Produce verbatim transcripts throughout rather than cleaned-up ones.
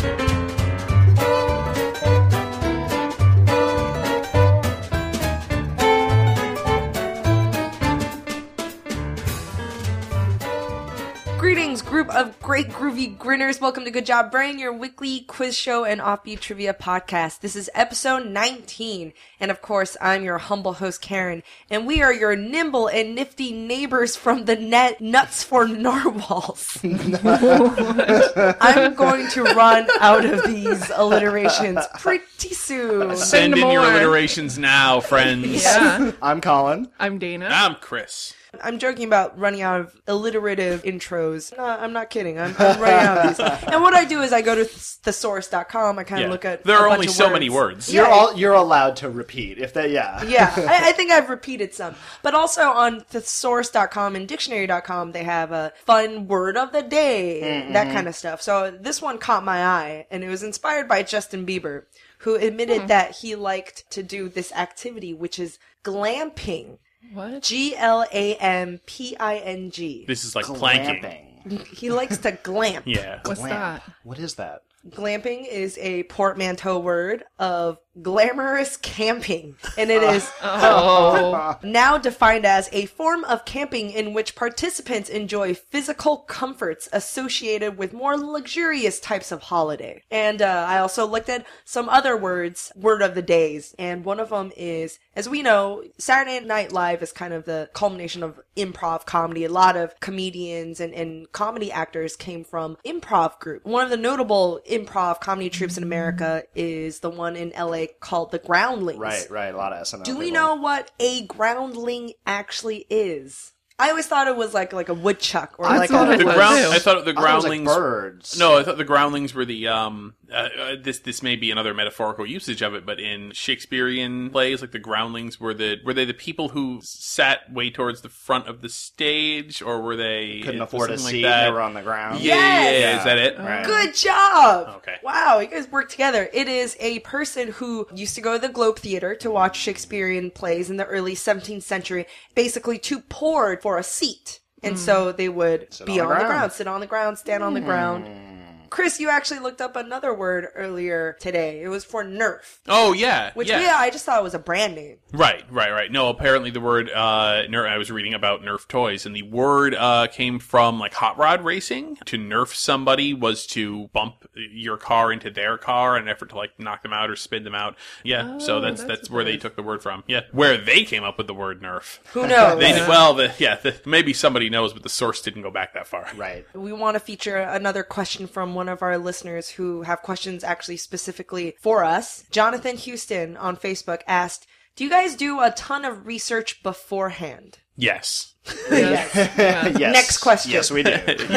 Greetings, group of great groovy grinners. Welcome to Good Job Brain, your weekly quiz show and offbeat trivia podcast. This is episode nineteen, and of course, I'm your humble host, Karen, and we are your nimble and nifty neighbors from the net Nuts for Narwhals. I'm going to run out of these alliterations pretty soon. Send in your alliterations now, friends. Yeah. I'm Colin. I'm Dana. I'm Chris. I'm joking about running out of alliterative intros. No, I'm not kidding. I'm, I'm running out of these. And what I do is I go to thesaurus dot com. I kind of Yeah. look at There a are bunch only of so words. many words. Yeah. You're all you're allowed to repeat if that. Yeah. Yeah, I, I think I've repeated some. But also on thesaurus dot com and dictionary dot com, they have a fun word of the day, Mm-hmm. that kind of stuff. So this one caught my eye, and it was inspired by Justin Bieber, who admitted Hmm. that he liked to do this activity, which is glamping. What? G L A M P I N G. This is like planking. Glamping. He likes to glamp. Yeah. What's Glamp. that? What is that? Glamping is a portmanteau word of glamorous camping, and it is Oh. now defined as a form of camping in which participants enjoy physical comforts associated with more luxurious types of holiday. And uh, I also looked at some other words, word of the days, and one of them is, as we know, Saturday Night Live is kind of the culmination of improv comedy. A lot of comedians and, and comedy actors came from improv group. One of the notable improv comedy troupes in America is the one in L A called the Groundlings. Right, right. A lot of S N L. Do we people. know what a groundling actually is? I always thought it was like like a woodchuck or I like thought a it The was ground. too. I thought the I thought it was like groundlings. birds. No, I thought the groundlings were the um. Uh, uh, this this may be another metaphorical usage of it, but in Shakespearean plays, like the groundlings were the were they the people who sat way towards the front of the stage, or were they couldn't was afford a something seat. Like that? They were on the ground. Yeah, yeah, yeah, Yes! Is that it? Right. Good job! Okay. Wow, you guys work together. It is a person who used to go to the Globe Theater to watch Shakespearean plays in the early seventeenth century, basically to pour for a seat. And so they would Sit be on on the the ground. ground, sit on the ground, stand on the ground. Chris, you actually looked up another word earlier today. It was for Nerf. Oh yeah, Which, yeah. yeah, I just thought it was a brand name. Right, right, right. No, apparently the word uh, Nerf. I was reading about Nerf toys, and the word uh, came from like hot rod racing. To Nerf somebody was to bump your car into their car in an effort to like knock them out or spin them out. Yeah, Oh, so that's that's that's, what where that they is. took the word from. Yeah, where they came up with the word Nerf. Who knows? They did, well, the, yeah, the, maybe somebody knows, but the source didn't go back that far. Right. We want to feature another question from one of our listeners who have questions actually specifically for us. Jonathan Houston on Facebook asked, do you guys do a ton of research beforehand? Yes. Yes. Yeah. Yes. Next question. Yes, we do.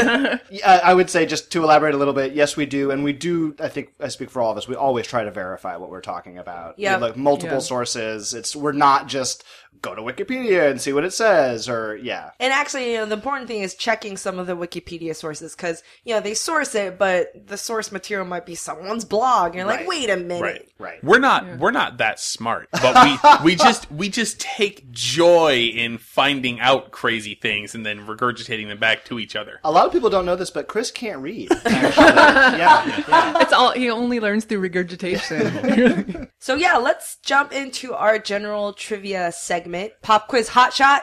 I I would say, just to elaborate a little bit, yes, we do. And we do, I think I speak for all of us, we always try to verify what we're talking about. Yep. We look multiple Yeah. sources. It's We're not just go to Wikipedia and see what it says, or, yeah. And actually, you know, the important thing is checking some of the Wikipedia sources because, you know, they source it, but the source material might be someone's blog. And you're like, Right. wait a minute. Right. Right. We're not we're not that smart, but we we just we just take joy in finding out crazy things and then regurgitating them back to each other. A lot of people don't know this, but Chris can't read, actually. yeah, yeah. It's all he only learns through regurgitation. So yeah, let's jump into our general trivia segment. Pop quiz hot shot.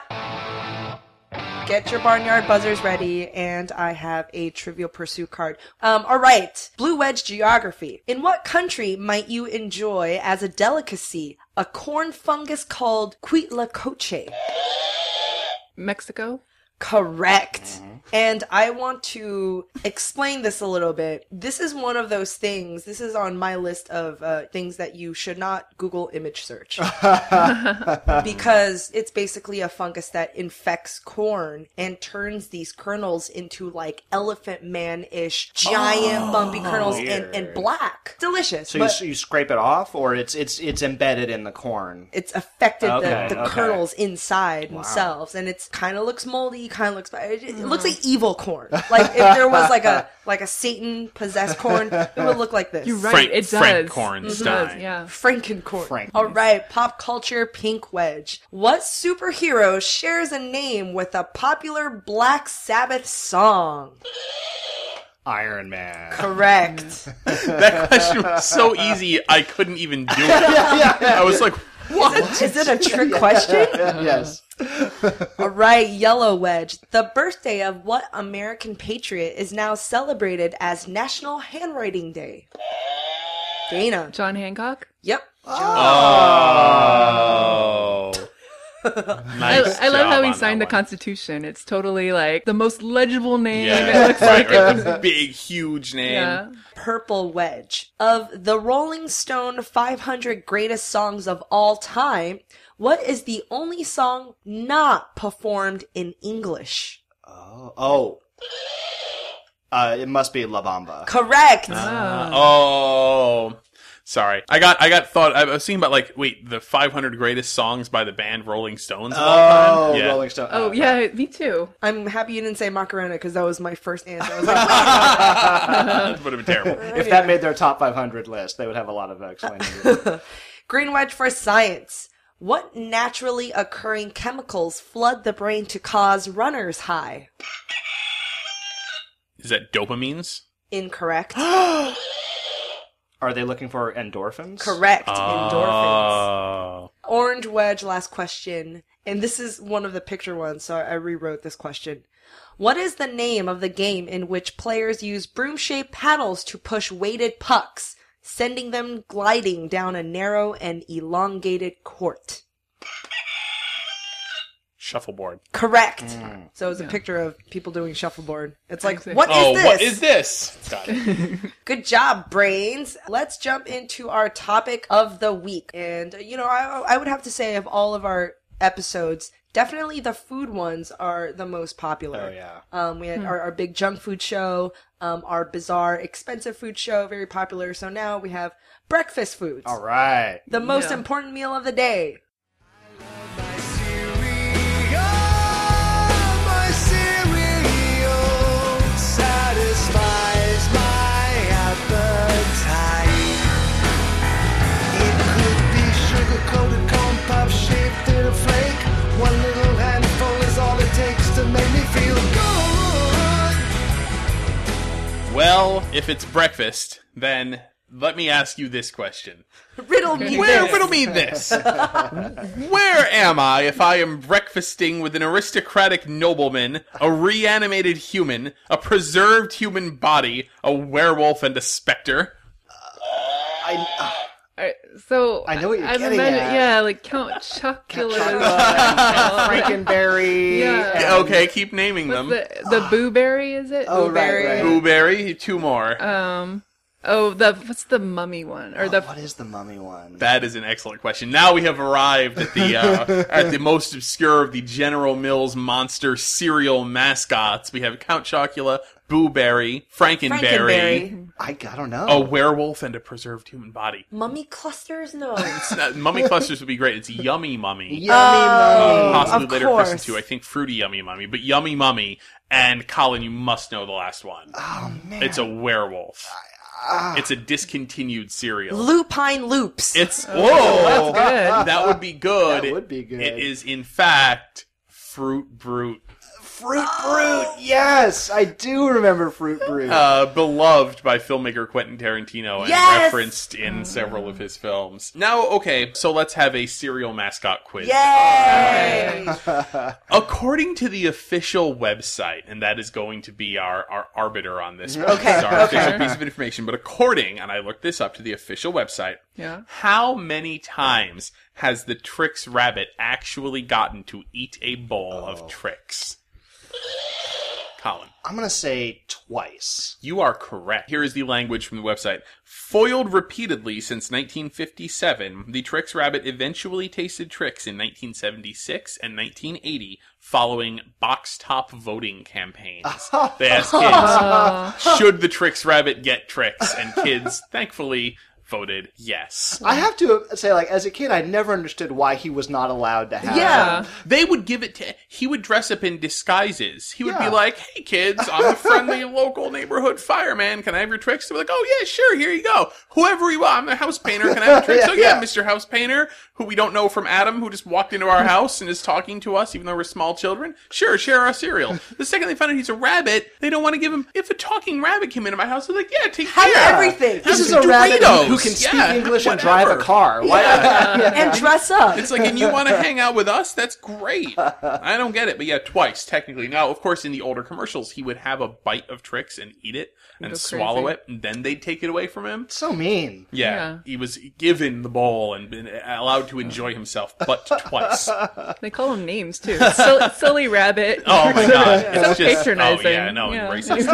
Get your barnyard buzzers ready, and I have a Trivial Pursuit card. Um, alright, Blue Wedge Geography. In what country might you enjoy as a delicacy a corn fungus called Huitlacoche? Mexico? Correct. And I want to explain this a little bit. This is one of those things, this is on my list of uh, things that you should not Google image search. Because it's basically a fungus that infects corn and turns these kernels into like elephant man-ish, giant bumpy kernels and, and weird. black. Delicious. So but you, you scrape it off, or it's it's it's embedded in the corn? it's affected Okay, the, the okay. kernels inside themselves, and it's kind of looks moldy, kind of looks it, it looks like evil corn. Like if there was like a like a Satan possessed corn, it would look like this. You're right. Frank- it does. Frank It Kornstein. does, yeah. Frankencorn. Frank. All right, pop culture pink wedge. What superhero shares a name with a popular Black Sabbath song? Iron Man. Correct. That question was so easy, I couldn't even do it. I was like, what? Is it a trick question? Yes. All right, Yellow Wedge. The birthday of what American patriot is now celebrated as National Handwriting Day? Dana. John Hancock. Yep. Oh. Nice I, I love job how he on signed the that one. Constitution. It's totally like the most legible name. It Yeah, looks right, like right. it. The big, huge name. Yeah. Purple Wedge. Of the Rolling Stone five hundred Greatest Songs of All Time, what is the only song not performed in English? Oh. Oh. Uh, it must be La Bamba. Correct. Uh, oh. Sorry. I got I got thought I was thinking about like wait, the five hundred greatest songs by the band Rolling Stones of all Oh, time. Yeah. Rolling Stone. Oh, yeah, me too. I'm happy you didn't say Macarena because that was my first answer. I was like, That would have been terrible. If that made their top five hundred list, they would have a lot of uh, explaining to do. Green Wedge for science. What naturally occurring chemicals flood the brain to cause runner's high? Is that dopamines? Incorrect. Are they looking for endorphins? Correct. Endorphins. Oh. Orange Wedge, last question. And this is one of the picture ones, so I rewrote this question. What is the name of the game in which players use broom-shaped paddles to push weighted pucks, sending them gliding down a narrow and elongated court? Shuffleboard. Correct. So it's a picture of people doing shuffleboard. It's like, Exactly. what is Oh, this? what is this? Got it. Good job, brains. Let's jump into our topic of the week. And, you know, I, I would have to say of all of our episodes, definitely the food ones are the most popular. Oh, yeah. Um, we had our, our big junk food show, um, our bizarre expensive food show, very popular. So now we have breakfast foods. All right. The most Yeah. important meal of the day. Well, if it's breakfast, then let me ask you this question. Riddle me Where, this. riddle me this. Where am I if I am breakfasting with an aristocratic nobleman, a reanimated human, a preserved human body, a werewolf, and a specter? I, Alright, so I know what you're I'm getting imagine- at. Yeah, like Count Chocula. Frankenberry. Yeah. and- Okay, keep naming What's them. the the Booberry? Is it? Oh, right, Blueberry. right. Blueberry, two more. Um. Oh, the what's the mummy one or the What is the mummy one? That is an excellent question. Now we have arrived at the uh, at the most obscure of the General Mills monster cereal mascots. We have Count Chocula, Booberry, Frankenberry, Frankenberry. I, I don't know. a werewolf, and a preserved human body. Mummy clusters? No. It's not- mummy clusters would be great. It's Yummy Mummy. Yummy Oh. mummy. Possibly of later course. christened to, I think, Fruity Yummy Mummy, but Yummy Mummy. And Colin, you must know the last one. Oh, man. It's a werewolf. It's a discontinued cereal. Lupine Loops. It's whoa, that's good. that would be good. That would be good. It is in fact Fruit Brute, Fruit Brute. Yes, I do remember Fruit Brute. uh, beloved by filmmaker Quentin Tarantino and Yes! referenced in several of his films. Now, okay, so let's have a cereal mascot quiz. Yay! According to the official website, and that is going to be our, our arbiter on this one. Okay, It's our okay. official piece of information. But according, and I looked this up to the official website, yeah. how many times has the Trix Rabbit actually gotten to eat a bowl Oh. of Trix? Colin. I'm going to say twice. You are correct. Here is the language from the website. Foiled repeatedly since nineteen fifty-seven, the Trix Rabbit eventually tasted Trix in nineteen seventy-six and nineteen eighty following box top voting campaigns. They asked kids, should the Trix Rabbit get Trix? And kids, thankfully, voted yes. I have to say, like, as a kid, I never understood why he was not allowed to have. Yeah. They would give it to, he would dress up in disguises. He would Yeah. be like, hey kids, I'm a friendly local neighborhood fireman. Can I have your tricks? They're like, oh yeah, sure, here you go. Whoever you are, I'm a house painter. Can I have your tricks? Yeah, oh yeah, yeah. Mister House Painter, who we don't know from Adam, who just walked into our house and is talking to us even though we're small children. Sure, share our cereal. The second they find out he's a rabbit, they don't want to give him, if a talking rabbit came into my house, they're like, yeah, take Have care. everything. This Have is a rabbit who, Doritos. who can speak Yeah, English and whatever. drive a car. Why? And dress up. It's like, and you want to hang out with us? That's great. I don't get it, but yeah, twice, technically. Now, of course, in the older commercials, he would have a bite of tricks and eat it and Go swallow crazy. it, and then they'd take it away from him. So mean. Yeah, Yeah. he was given the bowl and been allowed to enjoy himself, but twice. They call him names too. Silly, silly rabbit. Oh my god, So it's just patronizing. Oh yeah, no, Yeah. and racist.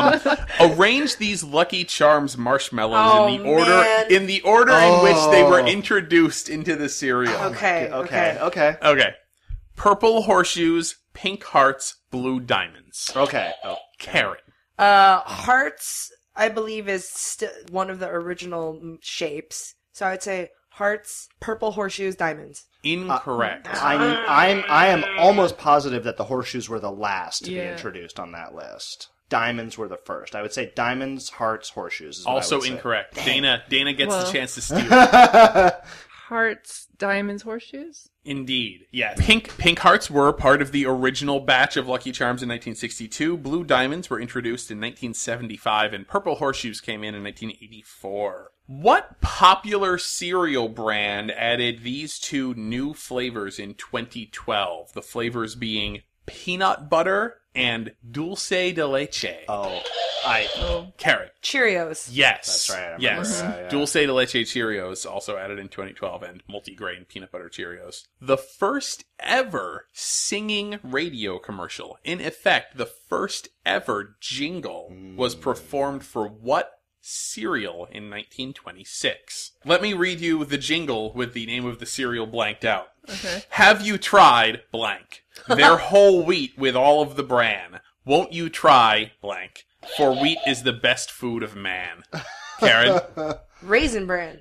Um, arrange these Lucky Charms marshmallows Oh, in the order man. in the order in which they were Oh. introduced into the cereal. Okay, Okay. okay. Okay. Okay. Purple horseshoes, pink hearts, blue diamonds. Okay. Oh. Karen. Uh, hearts, I believe, is st- one of the original mm, shapes. So I would say hearts, purple horseshoes, diamonds. Incorrect. I'm I'm I am almost positive that the horseshoes were the last to be Yeah. introduced on that list. Diamonds were the first. I would say diamonds, hearts, horseshoes. Is what I also would say. incorrect. Dana Dana gets Well. the chance to steal. Hearts, diamonds, horseshoes. Indeed. Yeah. Pink pink hearts were part of the original batch of Lucky Charms in nineteen sixty-two. Blue diamonds were introduced in nineteen seventy-five, and purple horseshoes came in in nineteen eighty-four. What popular cereal brand added these two new flavors in twenty twelve? The flavors being peanut butter and dulce de leche. Oh, I. Oh, Karen. Cheerios. Yes. That's right, I remember Yes. that, yeah. Dulce de leche Cheerios also added in twenty twelve, and multigrain peanut butter Cheerios. The first ever singing radio commercial. In effect, the first ever jingle was performed for what cereal in nineteen twenty-six? Let me read you the jingle with the name of the cereal blanked out. okay. Have you tried blank? Their whole wheat with all of the bran. Won't you try blank? For wheat is the best food of man. Karen? Raisin Bran.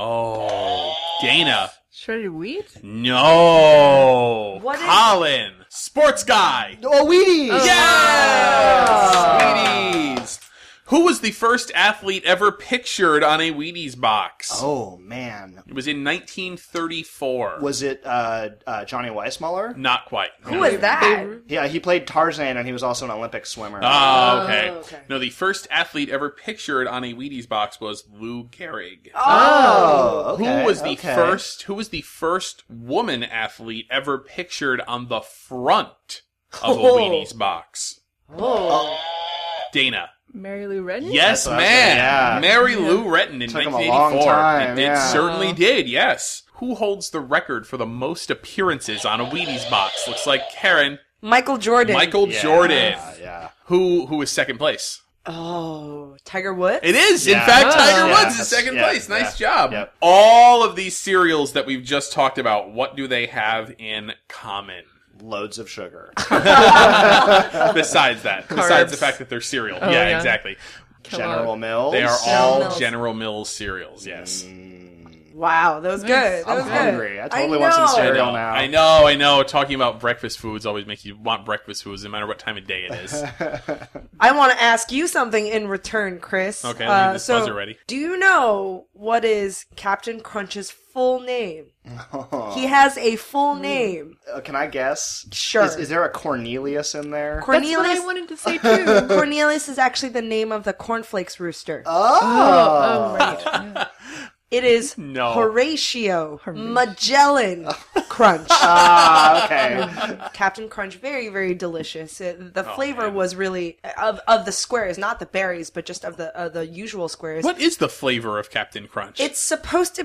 No. Dana? Shredded wheat? No. What is- Colin? Sports guy. Oh, Wheaties! Yes! Wheaties. Who was the first athlete ever pictured on a Wheaties box? Oh man, It was in nineteen thirty-four. was it uh, uh, Johnny Weissmuller? Not quite. Who was that? Yeah, he played Tarzan, and he was also an Olympic swimmer. Oh, okay. Oh, okay. No, the first athlete ever pictured on a Wheaties box was Lou Gehrig. Oh, okay, who was the okay. first? Who was the first woman athlete ever pictured on the front of a Oh. Wheaties box? Oh. Dana. Mary Lou Retton? Yes, That's what I was man. gonna- yeah. Mary Lou Retton in Took him a nineteen long eighty-four. time, it, it yeah. certainly Oh. did. Yes. Who holds the record for the most appearances on a Wheaties box? Looks like Karen. Michael Jordan. Michael Yeah, Jordan. Yeah. Who who is second place? Oh, Tiger Woods? It is, in Yeah. fact, Oh. Tiger Yeah, Woods is that's- second yeah, place. Nice yeah, job. yep. All of these cereals that we've just talked about, what do they have in common? Loads of sugar. Besides that, besides the Carbs. fact that they're cereal. Oh, yeah, yeah. exactly. General Mills. They are General all Mills. General Mills cereals, yes. Wow, that was good. That I'm was good. hungry. I totally I want some know. I cereal know, now. I know, I know. Talking about breakfast foods always makes you want breakfast foods, no matter what time of day it is. I want to ask you something in return, Chris. Okay, let me get this so buzzer ready. Do you know what is Captain Crunch's full name? He has a full name. Uh, can I guess? Sure. Is, is there a Cornelius in there? That's what Cornelius. I wanted to say too. Cornelius is actually the name of the cornflakes rooster. oh. oh, right. Yeah. It is No. Horatio Magellan Crunch. Ah, okay. Captain Crunch, very, very delicious. It, the Oh, flavor man. was really of of the squares, not the berries, but just of the of the usual squares. What is the flavor of Captain Crunch? It's supposed to be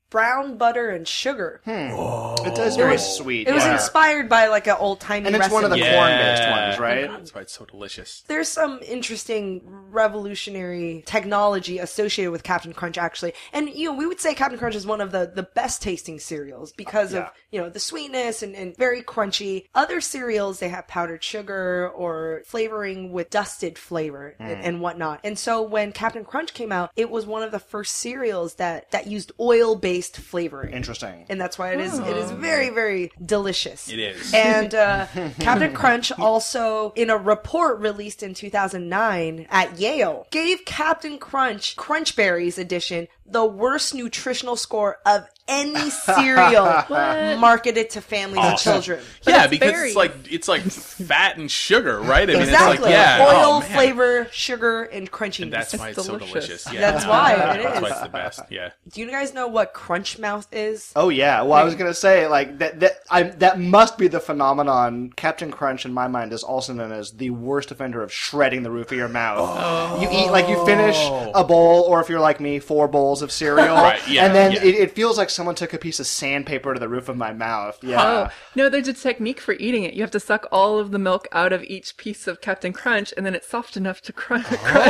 brown butter and sugar. It does very sweet. It was yeah. inspired by like an old timey And it's recipe. one of the Yeah. corn-based ones, right? That's why it's so delicious. There's some interesting revolutionary technology associated with Captain Crunch, actually. And, you know, we would say Captain Crunch is one of the, the best tasting cereals because Yeah. of, you know, the sweetness and, and very crunchy. Other cereals, they have powdered sugar or flavoring with dusted flavor and, and whatnot. And so when Captain Crunch came out, it was one of the first cereals that, that used oil-based flavoring. Interesting. And that's why it is it is very, very delicious. It is. And uh, Captain Crunch also, in a report released in two thousand nine at Yale, gave Captain Crunch Crunch Berries edition the worst nutritional score of any cereal marketed to families and Awesome. children. Yeah, it's because berries. it's like it's like fat and sugar, right? I mean, Exactly. it's like yeah, Oil, oh, man. flavor, sugar, and crunchiness. And that's why It's it's so delicious. delicious. Yeah. That's why it That's is. why it's the best. Yeah. Do you guys know what Crunch Mouth is? Oh yeah, well I was gonna say like that that I that must be the phenomenon. Captain Crunch in my mind is also known as the worst offender of shredding the roof of your mouth. You eat like you finish a bowl, or if you're like me, four bowls of cereal, Right, yeah, and then yeah. it, it feels like someone took a piece of sandpaper to the roof of my mouth. Yeah. Oh, no, there's a technique for eating it. You have to suck all of the milk out of each piece of Captain Crunch, and then it's soft enough to crunch.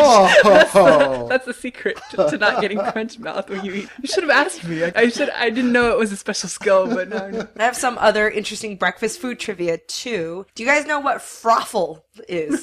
Oh. That's the secret to, to not getting crunch mouth when you eat. You should have asked me. I, I should. I didn't know it was a special skill, but now I know. I have some other interesting breakfast food trivia too. Do you guys know what froffle is?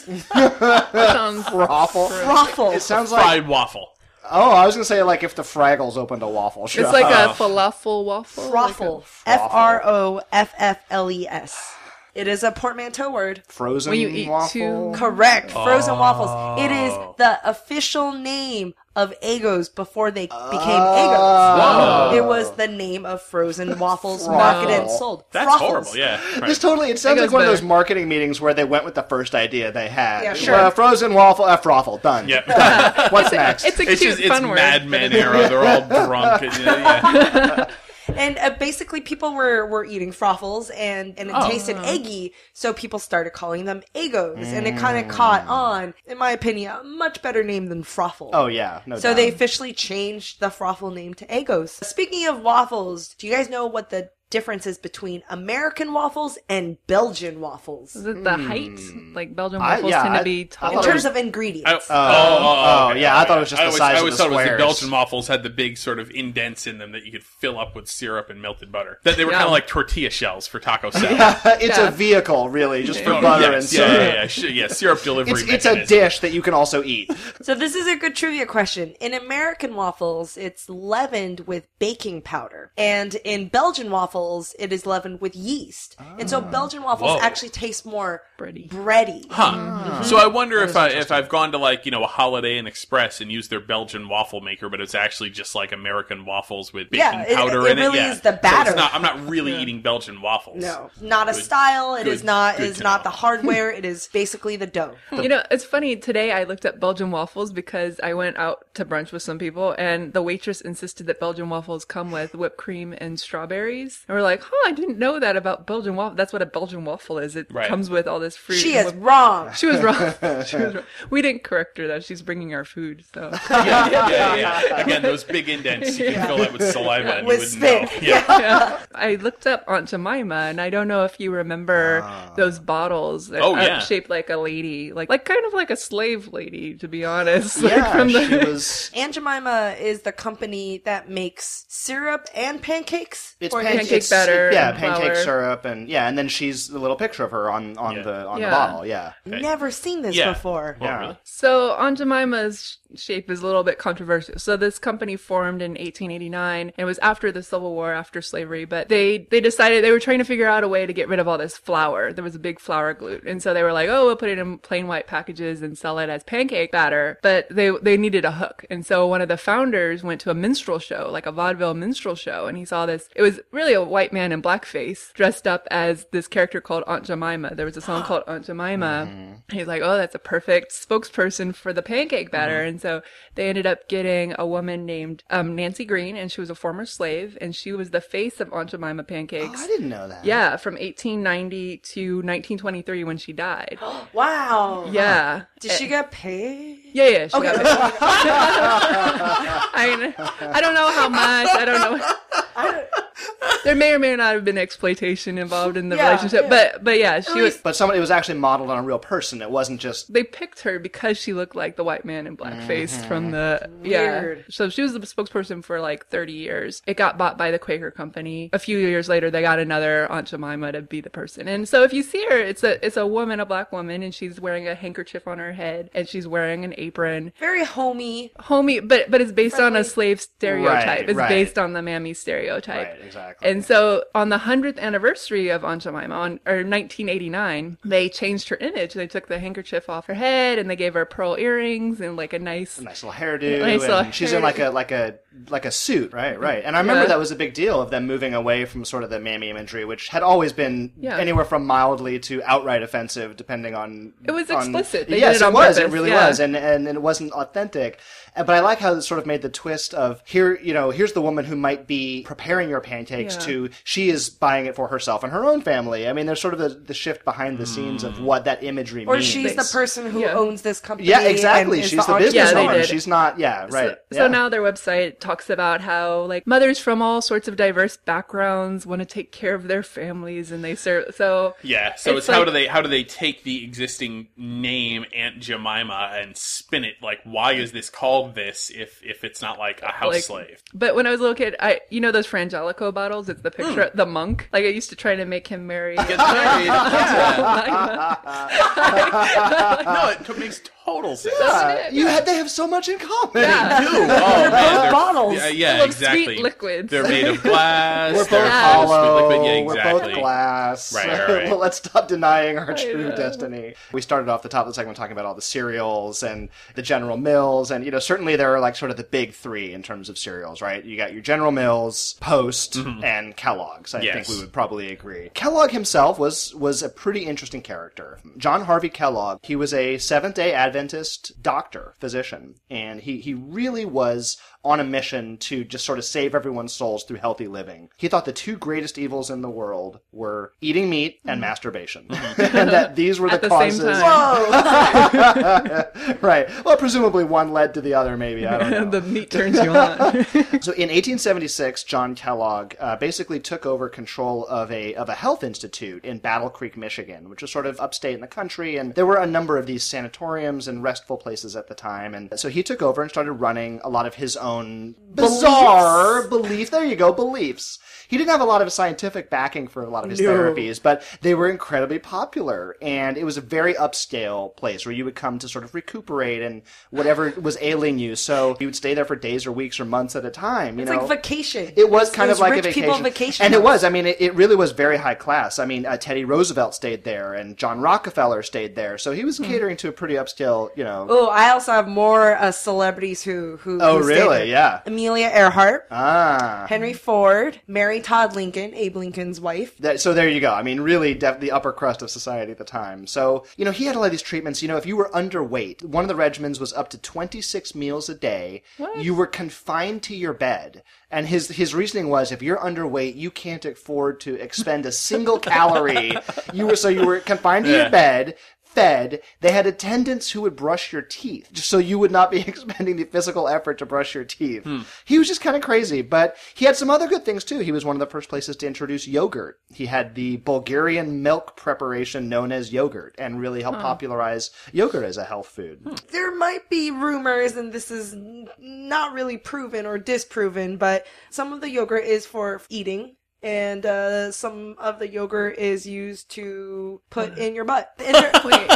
Sounds Waffle. Froffle. It sounds like Fried waffle. oh, I was gonna say like if the Fraggles opened a waffle shop. It's like a falafel waffle. Froffle. F R O F F L E S. It is a portmanteau word. frozen When you eat waffle. two- Correct. Frozen waffles. It is the official name of Eggos before they became Eggos. Whoa. It was the name of frozen waffles Froffle. marketed and sold. That's Froffles. horrible. Yeah. Right. This totally, it sounds It like goes one of better. those marketing meetings where they went with the first idea they had. Yeah, sure. Uh, frozen waffle, uh, froffle, done. Yep. Done. What's next? It's a It's cute, just it's fun word. Mad Men era. They're all drunk. And, yeah. And uh, basically, people were, were eating froffles, and, and it Oh. tasted eggy, so people started calling them Eggos, and it kind of caught on. In my opinion, a much better name than Froffle. oh yeah, no So doubt. they officially changed the Froffle name to Eggos. Speaking of waffles, do you guys know what the difference is between American waffles and Belgian waffles? Is it the height? Like Belgian I- waffles yeah, tend I- to be In taller. thought it terms was- of ingredients. I- oh, okay. yeah, I thought it was just I the always, size I of always the thought it was the squares. Belgian waffles had the big sort of indents in them that you could fill up with syrup and melted butter. That they were Yeah. kind of like tortilla shells for taco salad. it's Yeah. a vehicle, really, just for Oh, butter yes, and yeah, syrup. yeah, yeah, Sh- yeah, syrup delivery. It's, it's a mechanism. dish that you can also eat. So this is a good trivia question. In American waffles, it's leavened with baking powder. And in Belgian waffles, it is leavened with yeast. And so Belgian waffles Whoa. actually taste more Bready. bready. Huh. So I wonder if I if I've gone to like you know a Holiday Inn Express and used their Belgian waffle maker, but it's actually just like American waffles with baking Yeah, it- powder it in it. really Yeah, is the So batter. it's not, I'm not really eating Belgian waffles. No, not a Good- style. It is good- not. It good is to not know. the hardware. It is basically the dough. You know, it's funny. Today I looked up Belgian waffles because I went out to brunch with some people, and the waitress insisted that Belgian waffles come with whipped cream and strawberries. And we're like, huh, I didn't know that about Belgian waffle. That's what a Belgian waffle is. It Right. comes with all this fruit. She and is whipped- wrong. She was wrong. She was wrong. We didn't correct her though. She's bringing our food, so. Yeah, yeah, yeah. Again, those big indents, you can fill that with saliva and With you wouldn't spit. know. Yeah. I looked up Aunt Jemima, and I don't know if you remember those bottles that Oh, are yeah. shaped like a lady, like like kind of like a slave lady, to be honest. Like Yeah, from the- she was. Aunt Jemima is the company that makes syrup and pancakes. It's Or pancake, pancake it's- batter yeah, and pancake flour. syrup, and yeah, and then she's a little picture of her on on Yeah. the on Yeah. the bottle. Yeah, Never seen this Yeah. before. Well, Yeah. really? So Aunt Jemima's sh- shape is a little bit controversial. So this company formed in eighteen eighty-nine. And it was after the Civil War, after slavery, but they they decided they were trying to figure out a way to get rid of all this flour. There was a big flour glut, and so they were like, "Oh, we'll put it in plain white packages and sell it as pancake batter." But they they needed a hook, and so one of the founders went to a minstrel show, like a vaudeville minstrel show, and he saw this. It was really a white man in blackface dressed up as this character called Aunt Jemima. There was a song called Aunt Jemima. He's like, "Oh, that's a perfect spokesperson for the pancake batter." And so they ended up getting a woman named um, Nancy Green, and she was a former slave, and she was the face of Aunt Jemima pancakes. oh, I didn't know that. Yeah, from eighteen ninety to nineteen twenty-three when she died. Wow. Yeah. Did she get paid? Yeah, yeah. She Okay. got I, I don't know how much. I don't know. there may or may not have been exploitation involved in the Yeah, relationship, yeah. but but yeah, she was. least- But somebody, it was actually modeled on a real person. It wasn't just. They picked her because she looked like the white man in blackface Mm-hmm. from the Weird. yeah. So she was the spokesperson for like thirty years. It got bought by the Quaker Company. A few years later, they got another Aunt Jemima to be the person. And so if you see her, it's a it's a woman, a black woman, and she's wearing a handkerchief on her head, and she's wearing an apron. Very homey. Homey, but but it's based on Friendly. a slave stereotype. Right, it's right. based on the mammy stereotype. Right, exactly. And so on the hundredth anniversary of Aunt Jemima, on or nineteen eighty-nine, they changed her image. They took the handkerchief off her head and they gave her pearl earrings and like a nice. A nice little hairdo, Nice little and she's in like hairdo. a like a like a suit, right? Right. And I remember Yeah. that was a big deal of them moving away from sort of the mammy imagery, which had always been Yeah. anywhere from mildly to outright offensive, depending on. It was on- explicit. They yes, did it on was. It purpose. really Yeah. was, and, and and it wasn't authentic. Uh, But I like how it sort of made the twist of here. You know, here's the woman who might be preparing your pancakes Yeah. to she is buying it for herself and her own family. I mean, there's sort of the, the shift behind the scenes of what that imagery Or means. she's the person who Yeah. owns this company. Yeah, exactly. and is She's the, the business Yeah, they owner. did. She's not. Yeah, right. So, so yeah. now their website talks about how like mothers from all sorts of diverse backgrounds want to take care of their families and they serve. So Yeah, so it's, It's how like- do they how do they take the existing name Aunt Jemima and spin it? Like, why is this called this if if it's not like a house like, slave? But when I was a little kid, I you know those Frangelico bottles. It's the picture the monk. Like I used to try to make him marry. Get married. Yeah. No, it makes total sense. Uh, you had, they have so much in common. Yeah. Dude, oh man, they're- bottles. Yeah, yeah, Full of exactly. sweet liquids. They're made of glass. We're both they're Yeah. full of hollow. sweet liquid. Yeah, We're exactly. both glass. Right, right, right. Well, let's stop denying our true know. destiny. We started off the top of the segment talking about all the cereals and the General Mills, and you know certainly there are like sort of the big three in terms of cereals, right? You got your General Mills, Post, and Kellogg's. I Yes. think we would probably agree. Kellogg himself was was a pretty interesting character. John Harvey Kellogg. He was a Seventh Day Adventist doctor, physician, and he he really was on a mission to just sort of save everyone's souls through healthy living. He thought the two greatest evils in the world were eating meat and masturbation. And that these were the At the causes. same time. Whoa! Right. Well, presumably one led to the other, maybe. I don't know. the meat turns you on. So in eighteen seventy-six, John Kellogg uh, basically took over control of a of a health institute in Battle Creek, Michigan, which was sort of upstate in the country, and there were a number of these sanatoriums and restful places at the time. And so he took over and started running a lot of his own bizarre beliefs. There you go, beliefs. He didn't have a lot of scientific backing for a lot of his No. therapies, but they were incredibly popular. And it was a very upscale place where you would come to sort of recuperate and whatever was ailing you. So you would stay there for days or weeks or months at a time. You It's know? like vacation. It was It's kind of those like a rich vacation. people vacation. And it house. was. I mean, it, it really was very high class. I mean, uh, Teddy Roosevelt stayed there and John Rockefeller stayed there. So he was catering to a pretty upscale, you know. Oh, I also have more uh, celebrities who who. Oh, who stayed really? there. Yeah. Amelia Earhart, Ah. Henry Ford, Mary Todd Lincoln, Abe Lincoln's wife. That, so there you go. I mean, really, def- the upper crust of society at the time. So, you know, he had a lot of these treatments. You know, if you were underweight, one of the regimens was up to twenty-six meals a day. What? You were confined to your bed. And his his reasoning was, if you're underweight, you can't afford to expend a single calorie. You were so you were confined to Yeah. your bed. Fed, they had attendants who would brush your teeth, just so you would not be expending the physical effort to brush your teeth. He was just kind of crazy, but he had some other good things too. He was one of the first places to introduce yogurt. He had the Bulgarian milk preparation known as yogurt, and really helped popularize yogurt as a health food. There might be rumors, and this is n- not really proven or disproven, but some of the yogurt is for eating. And uh, some of the yogurt is used to put in your butt. And there- Wait.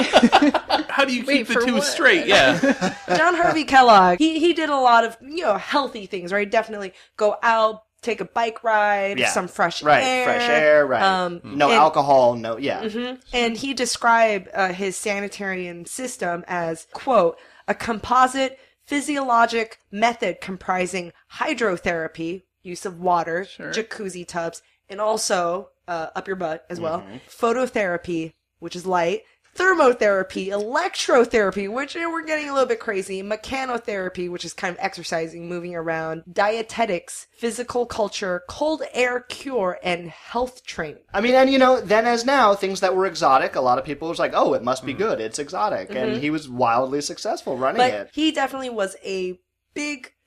How do you Wait, keep the for two what? straight? Yeah. John Harvey Kellogg, he he did a lot of, you know, healthy things, right? Definitely go out, take a bike ride, Yeah. some fresh Right, air. fresh air, right. Um, no and- alcohol, no, yeah. Mhm. And he described uh, his sanitarian system as, quote, a composite physiologic method comprising hydrotherapy, use of water, Sure. jacuzzi tubs, and also uh, up your butt as well, Mm-hmm. phototherapy, which is light, thermotherapy, electrotherapy, which eh, we're getting a little bit crazy, mechanotherapy, which is kind of exercising, moving around, dietetics, physical culture, cold air cure, and health training. I mean, and you know, then as now, things that were exotic, a lot of people was like, oh, it must be good, it's exotic. And he was wildly successful running But it. he definitely was a big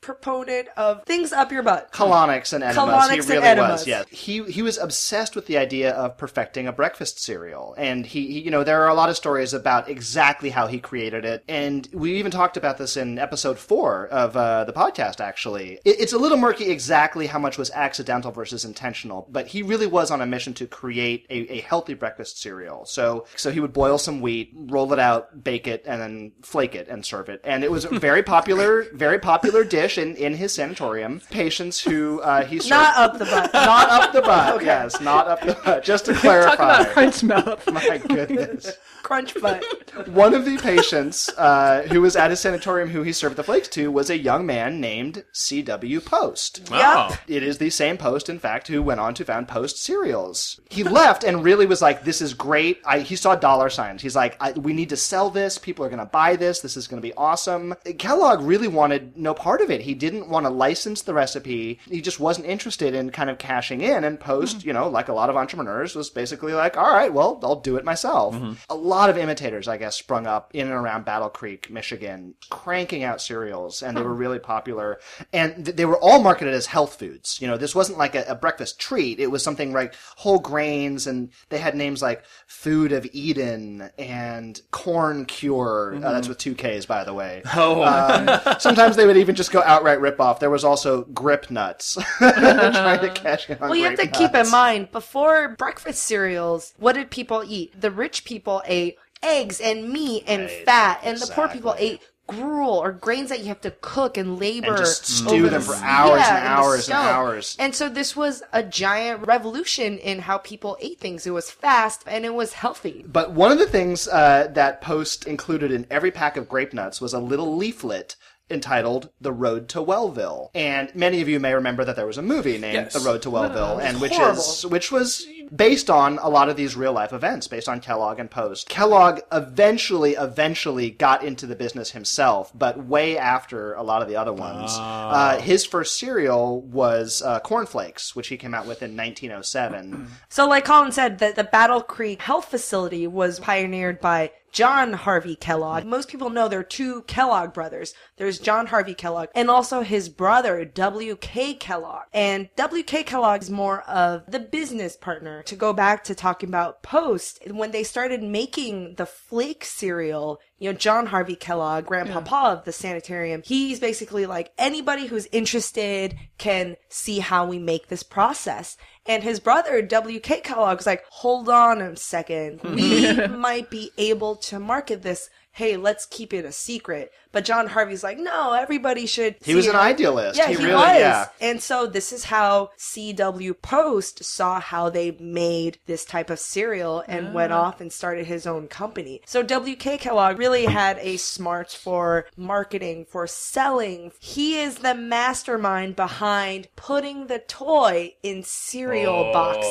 proponent of things up your butt. Colonics and enemas. Colonics he and really enemas. was. Yeah, he he was obsessed with the idea of perfecting a breakfast cereal, and he, he, you know, there are a lot of stories about exactly how he created it, and we even talked about this in episode four of uh, the podcast. Actually, it, it's a little murky exactly how much was accidental versus intentional, but he really was on a mission to create a, a healthy breakfast cereal. So so he would boil some wheat, roll it out, bake it, and then flake it and serve it, and it was a very popular, very popular dish in in his sanatorium. Patients who uh, he served. Not up the butt. Not up the butt, okay. Yes, not up the butt. Just to clarify. Talk about crunch mouth. My goodness. Crunch butt. One of the patients uh, who was at his sanatorium who he served the flakes to was a young man named C W Post. Wow. Yep. It is the same Post, in fact, who went on to found Post Cereals. He left and really was like, this is great. I, he saw dollar signs. He's like, I, we need to sell this. People are going to buy this. This is going to be awesome. Kellogg really wanted no part of it. He didn't want to license the recipe. He just wasn't interested in kind of cashing in. And Post, mm-hmm. you know, like a lot of entrepreneurs, was basically like, all right, well, I'll do it myself. Mm-hmm. A lot of imitators, I guess, sprung up in and around Battle Creek, Michigan, cranking out cereals, and they were really popular. And th- they were all marketed as health foods. You know, this wasn't like a, a breakfast treat. It was something like whole grains, and they had names like Food of Eden and Corn Cure. Mm-hmm. Uh, that's with two Ks, by the way. Oh. Um, sometimes they would even just go outright rip-off. There was also Grip Nuts. Trying to cash in on Well, you have to Grape keep in Nuts. mind, before breakfast cereals, what did people eat? The rich people ate eggs and meat and Right, fat, and the poor people exactly. ate gruel or grains that you have to cook and labor And just stew over them the- for hours yeah, and in the hours and stove. hours. And so this was a giant revolution in how people ate things. It was fast and it was healthy. But one of the things uh, that Post included in every pack of Grape Nuts was a little leaflet entitled The Road to Wellville. And many of you may remember that there was a movie named Yes. The Road to Wellville, and which horrible. is which was based on a lot of these real life events, based on Kellogg and Post. Kellogg eventually, eventually got into the business himself, but way after a lot of the other ones. Uh, his first cereal was uh, Corn Flakes, which he came out with in nineteen oh seven. So like Colin said, that the Battle Creek Health Facility was pioneered by John Harvey Kellogg. Most people know there are two Kellogg brothers. There's John Harvey Kellogg and also his brother, W K Kellogg. And W K Kellogg is more of the business partner. To go back to talking about Post, when they started making the flake cereal, you know, John Harvey Kellogg, grandpapa of the sanitarium, he's basically like, anybody who's interested can see how we make this process. And his brother, W K Kellogg, was like, hold on a second. We might be able to market this. Hey, let's keep it a secret. But John Harvey's like, no, everybody should He see was it. an idealist. Yeah, He he, really- was. yeah. And so this is how C W Post saw how they made this type of cereal and went off and started his own company. So W K Kellogg really had a smarts for marketing, for selling. He is the mastermind behind putting the toy in cereal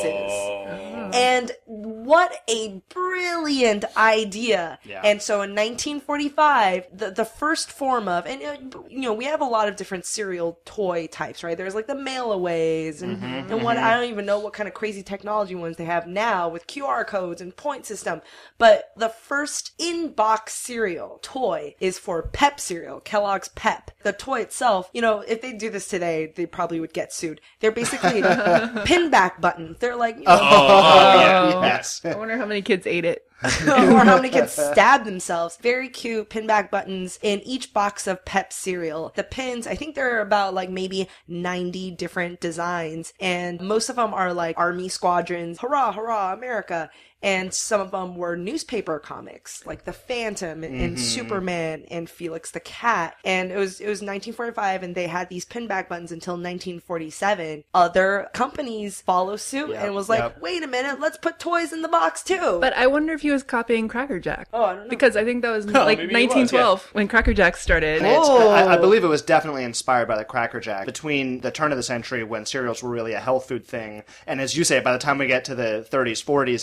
boxes. And what a brilliant idea. Yeah. And so in nineteen forty-five, the, the first form of, and uh, you know, we have a lot of different cereal toy types, right? There's like the mail-aways and, Mm-hmm, and what, I don't even know what kind of crazy technology ones they have now with Q R codes and point system. But the first in-box cereal toy is for Pep cereal, Kellogg's Pep. The toy itself, you know, if they do this today, they probably would get sued. They're basically pinback buttons. They're like, you know, Oh, yeah, yes. I wonder how many kids ate it. or how many kids stab themselves. Very cute pinback buttons in each box of Pep cereal. The pins, I think there are about like maybe ninety different designs, and most of them are like army squadrons, hurrah, hurrah, America. And some of them were newspaper comics, like The Phantom and, and Superman and Felix the Cat. And it was it was nineteen forty-five, and they had these pinback buttons until nineteen forty-seven. Other companies follow suit Yep, and was like, yep. wait a minute, let's put toys in the box too. But I wonder if he was copying Cracker Jack. Oh, I don't know. Because I think that was like maybe he was, nineteen twelve when Cracker Jack started. And it's, Oh. I, I believe it was definitely inspired by the Cracker Jack. Between the turn of the century, when cereals were really a health food thing, and as you say, by the time we get to the thirties, forties in there,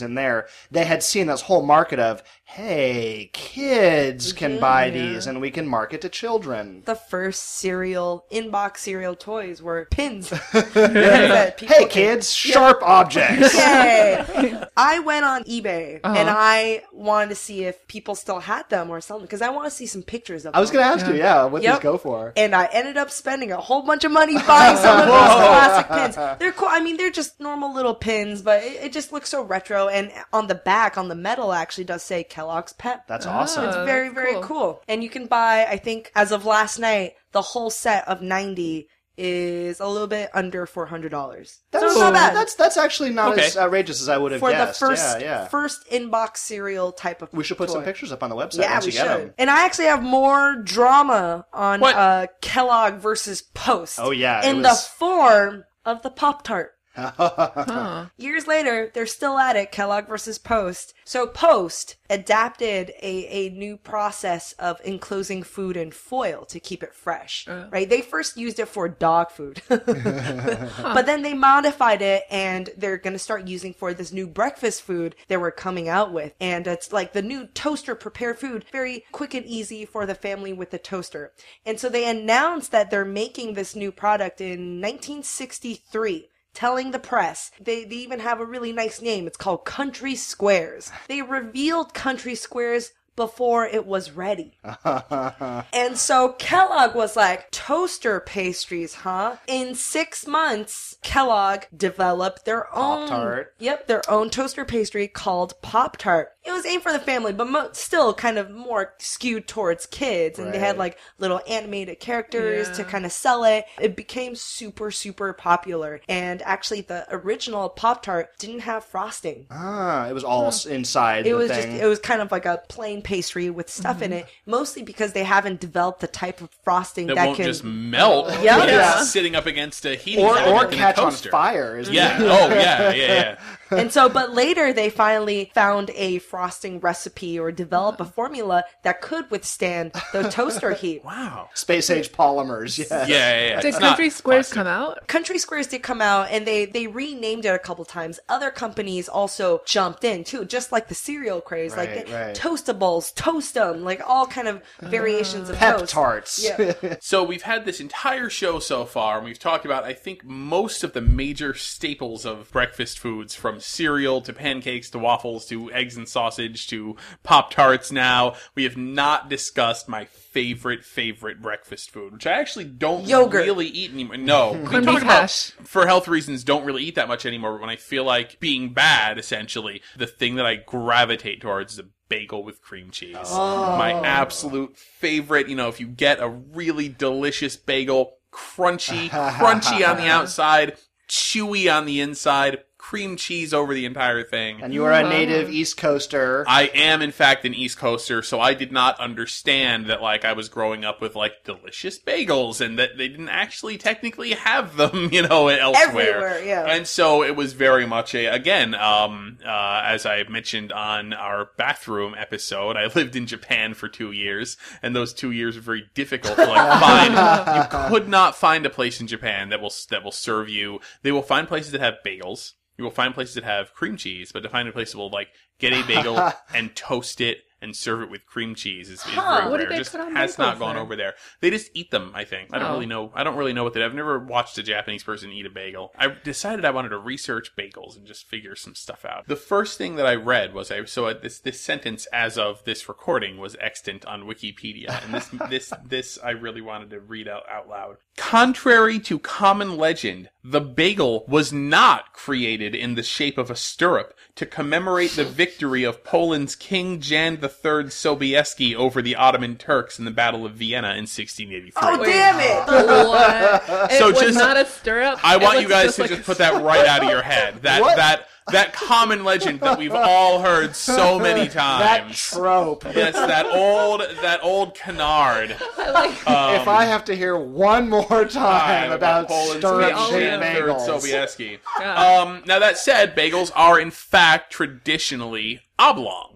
they had seen this whole market of, hey, kids can buy these and we can market to children. The first cereal, in-box cereal toys were pins. That people Hey, can- kids, sharp objects. Yay! I went on eBay Uh-huh. and I wanted to see if people still had them or something because I want to see some pictures of them. I was going to ask you, yeah, what Yep. these go for? And I ended up spending a whole bunch of money buying some of those classic pins. They're cool. I mean, they're just normal little pins, but it, it just looks so retro. And on the back, on the metal, actually does say Kellogg's Pep. That's awesome. It's Oh, very, that's very cool. cool. And you can buy, I think, as of last night, the whole set of ninety is a little bit under four hundred dollars. So That's it's not bad. That's that's actually not Okay. as outrageous as I would have For guessed. the first yeah, yeah. first in-box cereal type of We should put some toy. pictures up on the website Yeah, once we you get should. them. And I actually have more drama on What? uh, Kellogg versus Post. Oh, yeah, it in was- the form of the Pop-Tart. Huh. Years later, they're still at it, Kellogg versus Post. So Post adapted a, a new process of enclosing food in foil to keep it fresh, right? They first used it for dog food, but then they modified it and they're going to start using for this new breakfast food they were coming out with. And it's like the new toaster prepared food, very quick and easy for the family with the toaster. And so they announced that they're making this new product in nineteen sixty-three. Telling the press, they, they even have a really nice name. It's called Country Squares. They revealed Country Squares before it was ready. And so Kellogg was like, toaster pastries, huh? In six months, Kellogg developed their own Pop-Tart. Yep, their own toaster pastry called Pop-Tart. It was aimed for the family, but mo- still kind of more skewed towards kids. And they had Right. like little animated characters to Yeah. kind of sell it. It became super, super popular. And actually, the original Pop-Tart didn't have frosting. Ah, it was all s inside It the was thing. just, it was kind of like a plain pastry with stuff in it, mostly because they haven't developed the type of frosting That, that, won't can. just melt Yeah. when Yeah. it's sitting up against a heating or or element in a catch on toaster. fire. Is Yeah. Oh, yeah, yeah, yeah. And so, but later they finally found a frosting recipe or developed a formula that could withstand the toaster heat. Wow. space age polymers. Yeah. Yeah, yeah, yeah. Did It's not Country Squares plastic. come out? Country Squares did come out and they, they renamed it a couple times. Other companies also jumped in too, just like the cereal craze, Right, like right. Toastables, Toastum, like all kind of variations of Pep toast. tarts. Yeah. So we've had this entire show so far, and we've talked about, I think, most of the major staples of breakfast foods, from cereal to pancakes to waffles to eggs and sausage to Pop-Tarts now. We have not discussed my favorite, favorite breakfast food, which I actually don't Yogurt. really eat anymore. No. we Corned talk beef about, hash. for health reasons, don't really eat that much anymore, but when I feel like being bad, essentially, the thing that I gravitate towards is a bagel with cream cheese. My absolute favorite. You know, if you get a really delicious bagel, crunchy, crunchy on the outside, chewy on the inside, cream cheese over the entire thing. And you are a native East Coaster. I am, in fact, an East Coaster, so I did not understand that, like, I was growing up with, like, delicious bagels and that they didn't actually technically have them, you know, elsewhere. Everywhere, yeah. And so it was very much a, again, um, uh, as I mentioned on our bathroom episode, I lived in Japan for two years, and those two years were very difficult to, like, find. You could not find a place in Japan that will, that will serve you. They will find places that have bagels. You will find places that have cream cheese, but to find a place that will, like, get a bagel and toast it and serve it with cream cheese is, is Huh. very What rare. did they Just put on has bagels not gone there? over there. They just eat them, I think. I don't Oh. really know. I don't really know what they. I've never watched a Japanese person eat a bagel. I decided I wanted to research bagels and just figure some stuff out. The first thing that I read was I so this this sentence as of this recording was extant on Wikipedia, and this this this I really wanted to read out out loud. Contrary to common legend, the bagel was not created in the shape of a stirrup to commemorate the victory of Poland's King Jan the Third Sobieski over the Ottoman Turks in the Battle of Vienna in sixteen eighty-three. Oh, Wait. damn it! What? It So was just- not a stirrup. I It want you looks guys just to like just a put that right out of your head. That What? that that common legend that we've all heard so many That times. trope. Yes, that old that old canard. I like. Um, If I have to hear one more time about Poland's stirrup King shaped Jan the Third bagels. Sobieski. Yeah. Um, now that said, bagels are in fact traditionally oblong.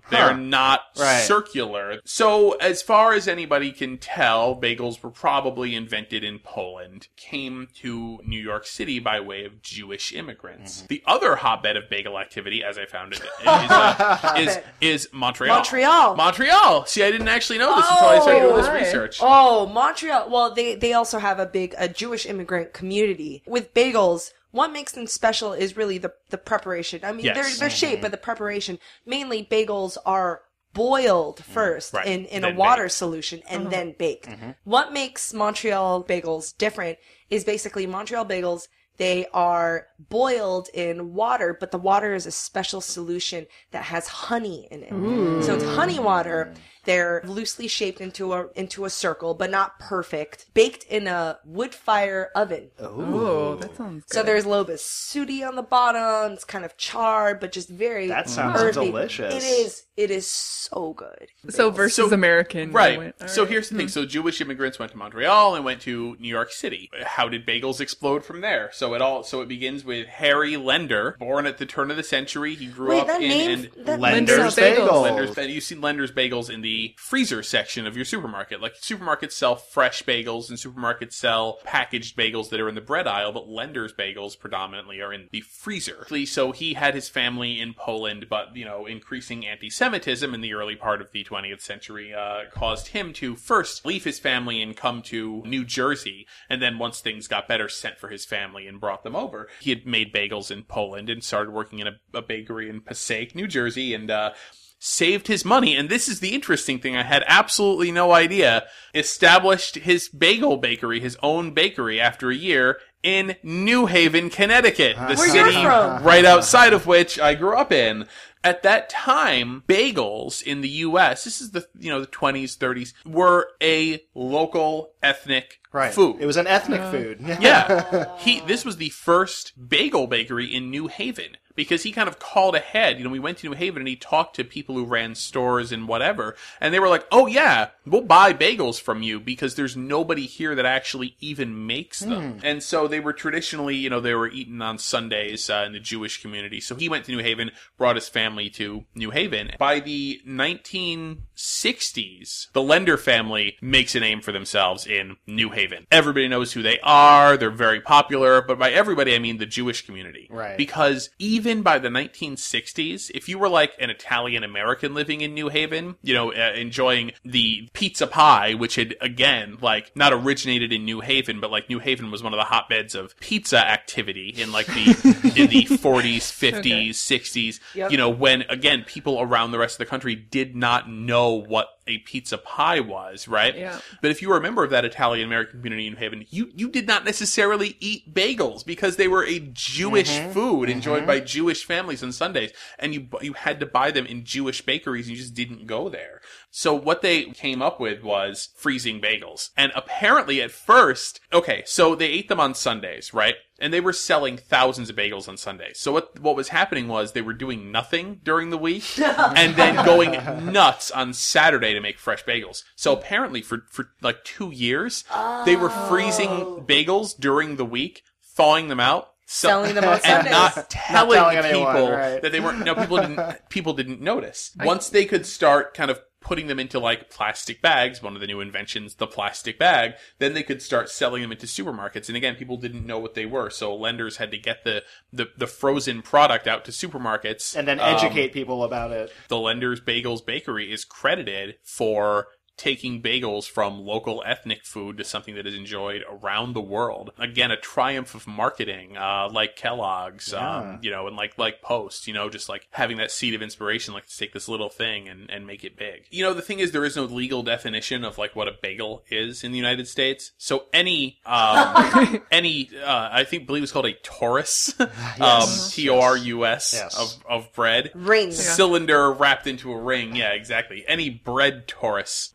They're not Right. circular. So as far as anybody can tell, bagels were probably invented in Poland, came to New York City by way of Jewish immigrants. Mm-hmm. The other hotbed of bagel activity, as I found it, is, uh, is, is Montreal. Montreal. Montreal. See, I didn't actually know this until I started doing this Oh, research. Oh, Montreal. Well, they, they also have a big a Jewish immigrant community. With bagels, what makes them special is really the the preparation. I mean, Yes. they're, they're shaped, but the preparation. Mainly, bagels are boiled first Right. in, in a Then water baked. solution and then baked. What makes Montreal bagels different is basically Montreal bagels, they are boiled in water, but the water is a special solution that has honey in it. So it's honey water. They're loosely shaped into a into a circle, but not perfect. Baked in a wood fire oven. Oh, that sounds good. So there's a little bit sooty on the bottom. It's kind of charred, but just very That sounds earthy. delicious. It is. It is so good. So versus So- American. Right. went- all So right. here's the thing. So Jewish immigrants went to Montreal and went to New York City. How did bagels explode from there? So it all so it begins with Harry Lender, born at the turn of the century. He grew Wait, up that in name. and That Lender's Lender's Bagels. Bagels. Lender's, and you've seen Lender's Bagels in the freezer section of your supermarket. Like supermarkets sell fresh bagels and supermarkets sell packaged bagels that are in the bread aisle, but Lender's Bagels predominantly are in the freezer. So he had his family in Poland, but, you know, increasing anti-Semitism in the early part of the twentieth century uh, caused him to first leave his family and come to New Jersey, and then once things got better, sent for his family and brought them over. He had made bagels in Poland and started working in a, a bakery in Passaic, New Jersey, and uh, saved his money, and this is the interesting thing, I had absolutely no idea, established his bagel bakery, his own bakery, after a year in New Haven, Connecticut, the Where you're city from. right outside of which I grew up in. At that time, bagels in the U S, this is the, you know, the twenties, thirties, were a local ethnic Right. food. It was an ethnic food. Yeah. He, this was the first bagel bakery in New Haven because he kind of called ahead. You know, we went to New Haven and he talked to people who ran stores and whatever. And they were like, oh yeah, we'll buy bagels from you because there's nobody here that actually even makes them. And so they were traditionally, you know, they were eaten on Sundays uh, in the Jewish community. So he went to New Haven, brought his family to New Haven. By the nineteen sixties, the Lender family makes a name for themselves in New Haven. Everybody knows who they are. They're very popular. But by everybody, I mean the Jewish community. Right. Because even by the nineteen sixties, if you were like an Italian American living in New Haven, you know, uh, enjoying the pizza pie, which had, again, like, not originated in New Haven, but like New Haven was one of the hotbeds of pizza activity in like the, in the forties, fifties, sixties, Yep. you know, when, again, people around the rest of the country did not know what a pizza pie was, right? Yeah. But if you were a member of that Italian American community in New Haven, you, you did not necessarily eat bagels because they were a Jewish food enjoyed by Jewish families on Sundays, and you you had to buy them in Jewish bakeries, and you just didn't go there. So what they came up with was freezing bagels. And apparently at first, okay, so they ate them on Sundays, right? And they were selling thousands of bagels on Sundays. So what what was happening was they were doing nothing during the week and then going nuts on Saturday to make fresh bagels. So apparently for, for like two years, they were freezing bagels during the week, thawing them out, so- Selling them on and Sundays. not telling, telling anyone, people right. that they weren't. No, people didn't. People didn't notice. Once they could start kind of putting them into like plastic bags, one of the new inventions, the plastic bag, then they could start selling them into supermarkets. And again, people didn't know what they were, so Lenders had to get the the, the frozen product out to supermarkets And then Um, educate people about it. the Lenders Bagels Bakery is credited for taking bagels from local ethnic food to something that is enjoyed around the world. Again, a triumph of marketing, uh, like Kellogg's, Yeah. um, you know, and like, like Post, you know, just like having that seed of inspiration, like to take this little thing and, and make it big. You know, the thing is, there is no legal definition of like what a bagel is in the United States. So any, um, any, uh, I think, believe it's called a Taurus, um, T O R U S Yes. of, of bread. Ring. Cylinder wrapped into a ring. Yeah, exactly. Any bread Taurus, right?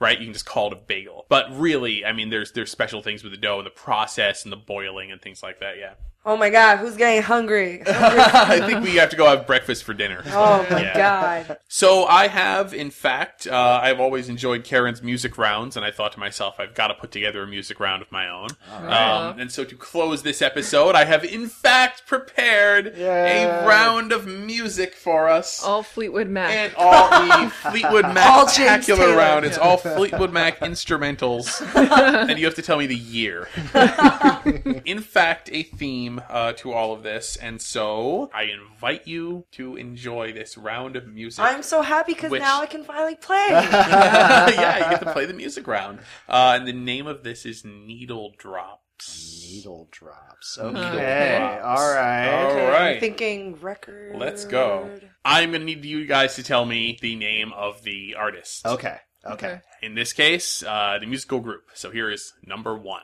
right? You can just call it a bagel. But really, I mean, there's there's special things with the dough and the process and the boiling and things like that, yeah. Oh my god, who's getting hungry? hungry. I think we have to go have breakfast for dinner. Oh my Yeah. god. So I have, in fact, uh, I've always enjoyed Karen's music rounds, and I thought to myself, I've got to put together a music round of my own. Um, and so to close this episode, I have, in fact, prepared Yay. a round of music for us. All Fleetwood Mac. And all the Fleetwood All Mac James spectacular Taylor. round. It's all Fleetwood Mac instrumentals. And you have to tell me the year. In fact, a theme uh, to all of this. And so I invite you to enjoy this round of music. I'm so happy because Which- now I can finally play. Yeah, you get to play the music round. Uh, and the name of this is Needle Drops. Needle drops. Needle Okay. drops. All right. All Okay, right. I'm thinking record. Let's go. I'm going to need you guys to tell me the name of the artist. Okay. Okay. Okay. In this case, uh, the musical group. So here is number one.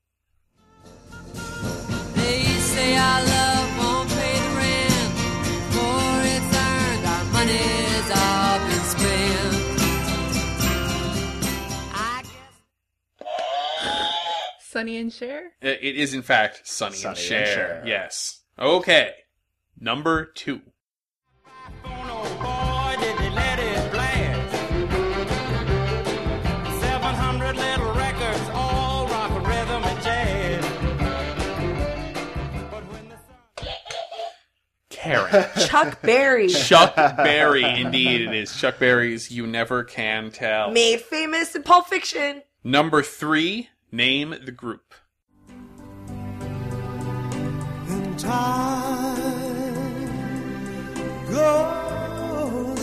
They say our love won't pay the rent, for it's earned, our money's all been spent. I guess. Sonny and Cher. It it is, in fact, Sonny, Sonny and and Cher. Cher. Yes. Okay. Number two. Oh boy, did they let it blast. seven hundred little records, all rock, rhythm, and jazz. But when the sun... Karen. Chuck Berry. Chuck Berry. Indeed, it is Chuck Berry's You Never Can Tell. Made famous in Pulp Fiction. Number three. Name the group. And time goes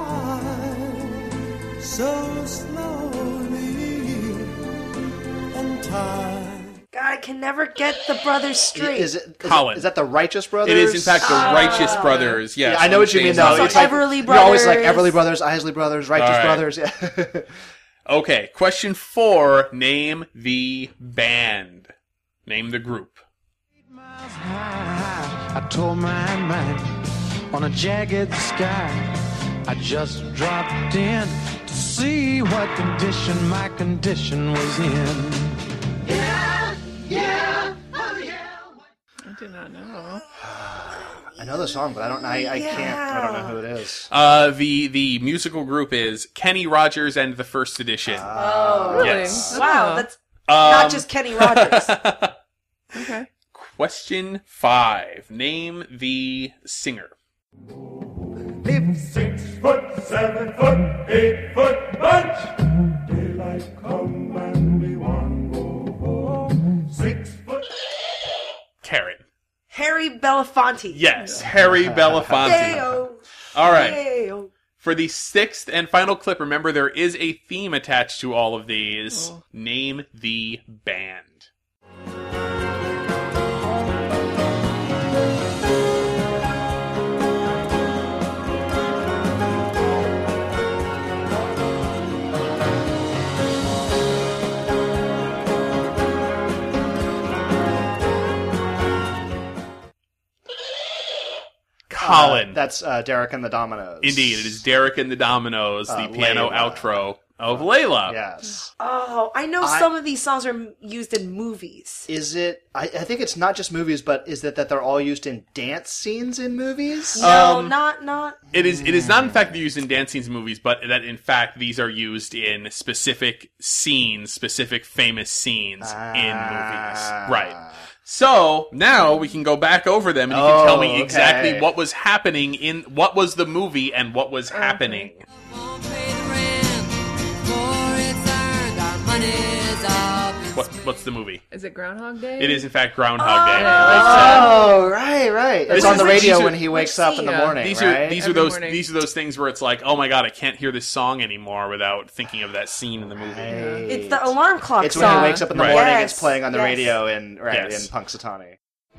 by so slowly, and time. God, I can never get the brothers straight. Is it is, Colin. it is that the Righteous Brothers? It is, in fact, the Righteous Brothers. Yes, Yeah, I know what you mean. James though. Bond. It's like Everly you're always like Brothers. Everly Brothers, Isley Brothers, Righteous All right. Brothers. Yeah. Okay, question four. Name the band. Name the group. Miles high, I tore my mind on a jagged sky. I just dropped in to see what condition my condition was in. I do not know. I know the song, but I don't. I, I can't. I don't know who it is. Uh, the the musical group is Kenny Rogers and the First Edition. Oh, Really? Yes. wow, Oh. that's Um, not just Kenny Rogers. Okay. Question five. Name the singer. Six foot, seven foot, eight foot bunch. Daylight come and we want go home. Six foot. Karen. Harry Belafonte. Yes, Harry Belafonte. Yayo. All right. Yayo. For the sixth and final clip, remember there is a theme attached to all of these. Oh. Name the band. Colin. Uh, that's uh, Derek and the Dominoes. Indeed, it is Derek and the Dominoes, the Uh, piano Layla. outro of Layla. Yes. Oh, I know I- some of these songs are m- used in movies. Is it? I, I think it's not just movies, but is it that they're all used in dance scenes in movies? No, Um, not not. It is. It is not, in fact, used in dance scenes in movies, but that, in fact, these are used in specific scenes, specific famous scenes in movies. Ah. Right. So now we can go back over them, and you can Oh, tell me exactly okay. what was happening in what was the movie and what was happening. Won't pay the rent, for it's earned, our money's all been What, spent. what's the movie? Is it Groundhog Day? It is, in fact, Groundhog Day. Oh, right, right. This It's on is the like- radio these are- when he wakes up in the Yeah. morning, These right? are these are Every those morning. these are those things where it's like, oh my god, I can't hear this song anymore without thinking of that scene in the movie. Right. It's the alarm clock It's song. when he wakes up in the Right. morning. Yes, It's playing on the yes. radio in right Yes. in Punxsutawney.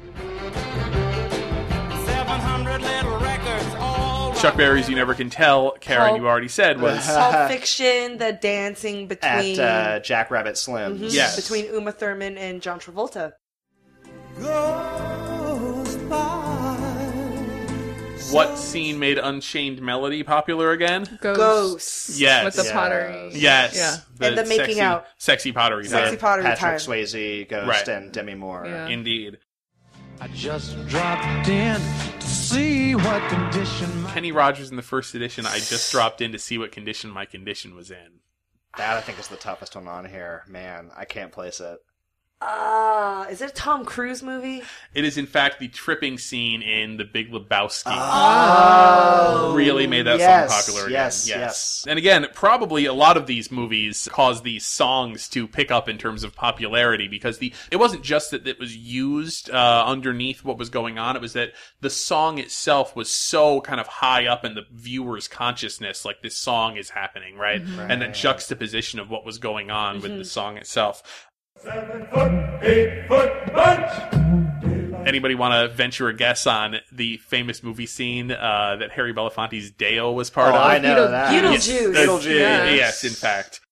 seven hundred little records, all Chuck Berry's "You Never Can Tell." Karen, Pulp- you already said was Pulp Fiction, the dancing between At uh, Jackrabbit Slim's. Mhm, Yes. between Uma Thurman and John Travolta. goes by What scene made Unchained Melody popular again? Ghosts. Ghosts. Yes. With the Yes. pottery. Yes. Yeah. And the making sexy, out. Sexy pottery. Sexy time. pottery Patrick time. Swayze, Ghost, Right. and Demi Moore. Yeah. Indeed. I just dropped in to see what condition my Kenny Rogers in the first edition, I just dropped in to see what condition my condition was in. That I think is the toughest one on here. Man, I can't place it. Uh, is it a Tom Cruise movie? It is, in fact, the tripping scene in The Big Lebowski. Oh, really made that yes, song popular again. yes, yes. And again, probably a lot of these movies caused these songs to pick up in terms of popularity because the it wasn't just that it was used uh, underneath what was going on. It was that the song itself was so kind of high up in the viewer's consciousness, like this song is happening, right? And that juxtaposition of what was going on with the song itself. Seven foot, eight foot bunch. Anybody want to venture a guess on the famous movie scene uh, that Harry Belafonte's Deo was part Oh, of? I know Beetle- that. Beetlejuice. Yes, Beetlejuice. uh, Yes. yes, in fact.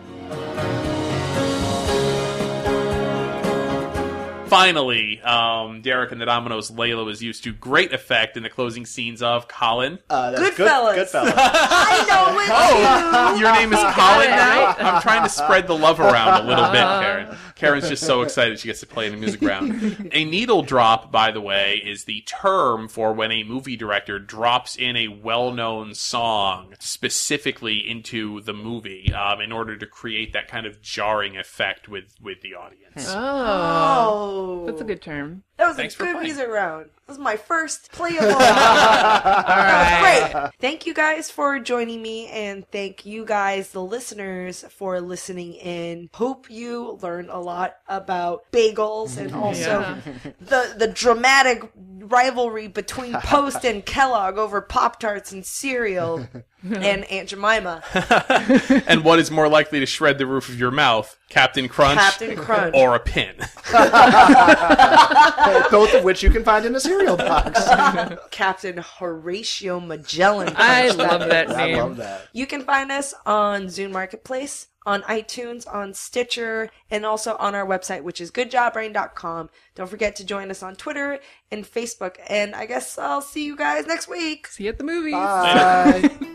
Finally, um, Derek and the Dominoes' Layla was used to great effect in the closing scenes of Colin. Uh, that's Goodfellas. Good, Goodfellas. I know it Oh, your name is got Colin it now? right. I'm trying to spread the love around a little bit, Karen. Karen's just so excited she gets to play in the music round. A needle drop, by the way, is the term for when a movie director drops in a well-known song specifically into the movie um, in order to create that kind of jarring effect with, with the audience. Oh. Oh, That's a good term. That was Thanks a for good playing. music round. This was my first playable. That was great. Thank you guys for joining me, and thank you guys, the listeners, for listening in. Hope you learned a lot about bagels and also Yeah. the the dramatic rivalry between Post and Kellogg over Pop-Tarts and cereal and Aunt Jemima. And what is more likely to shred the roof of your mouth, Captain Crunch, Captain Crunch. or a pin? Both of which you can find in a cereal box. Captain Horatio Magellan. I love that I name. love that. You can find us on Zune Marketplace, on iTunes, on Stitcher, and also on our website, which is good job brain dot com. Don't forget to join us on Twitter and Facebook. And I guess I'll see you guys next week. See you at the movies. Bye.